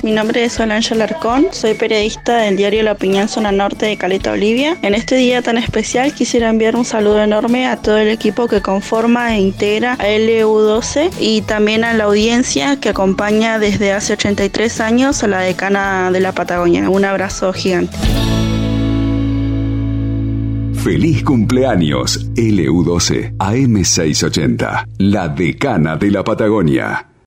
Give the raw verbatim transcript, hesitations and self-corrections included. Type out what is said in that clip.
Mi nombre es Solange Alarcón, soy periodista del diario La Opinión Zona Norte de Caleta, Olivia. En este día tan especial quisiera enviar un saludo enorme a todo el equipo que conforma e integra a L U doce y también a la audiencia que acompaña desde hace ochenta y tres años a la decana de la Patagonia. Un abrazo gigante. Feliz cumpleaños, L U doce, A M seiscientos ochenta, la decana de la Patagonia.